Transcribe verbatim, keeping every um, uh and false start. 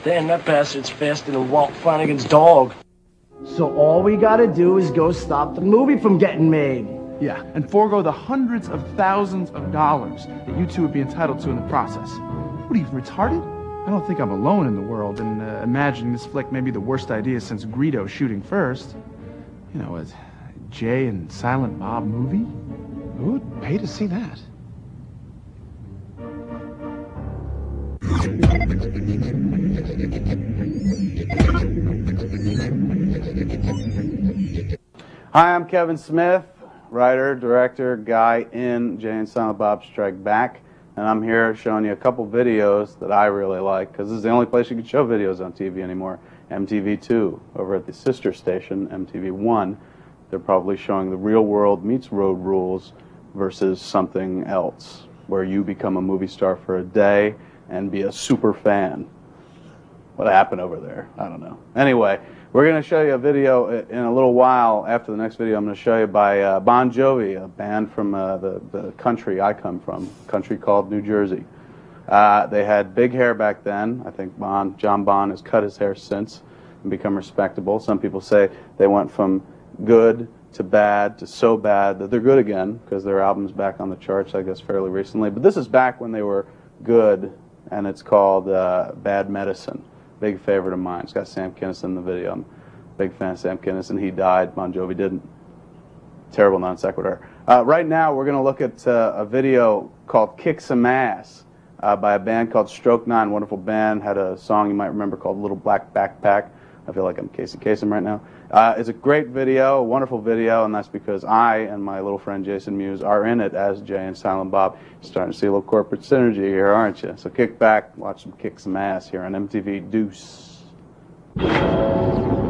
Damn, that bastard's faster than Walt Flanagan's dog. So all we gotta do is go stop the movie from getting made. Yeah, and forego the hundreds of thousands of dollars that you two would be entitled to in the process. What are you, retarded? I don't think I'm alone in the world in uh, imagining this flick may be the worst idea since Greedo shooting first. You know, a Jay and Silent Bob movie? Who would pay to see that? Hi, I'm Kevin Smith, writer, director, guy in Jay and Silent Bob Strike Back, and I'm here showing you a couple videos that I really like, because this is the only place you can show videos on T V anymore. M T V two, over at the sister station, M T V one, they're probably showing The Real World Meets Road Rules versus something else, where you become a movie star for a day and be a super fan. What happened over there? I don't know. Anyway, we're going to show you a video in a little while. After the next video, I'm going to show you by uh, Bon Jovi, a band from uh, the, the country I come from, a country called New Jersey. Uh, they had big hair back then. I think Bon, John Bon has cut his hair since and become respectable. Some people say they went from good to bad to so bad that they're good again, because their album's back on the charts, I guess, fairly recently. But this is back when they were good, and it's called uh, Bad Medicine. Big favorite of mine. It's got Sam Kinison in the video. I'm a big fan of Sam Kinison. He died. Bon Jovi didn't. Terrible non sequitur. Uh, right now, we're going to look at uh, a video called Kick Some Ass uh, by a band called Stroke Nine. Wonderful band. Had a song you might remember called Little Black Backpack. I feel like I'm Casey Kasem right now. Uh, it's a great video, a wonderful video, and that's because I and my little friend Jason Mewes are in it as Jay and Silent Bob. You're starting to see a little corporate synergy here, aren't you? So kick back, watch them kick some ass here on M T V Deuce.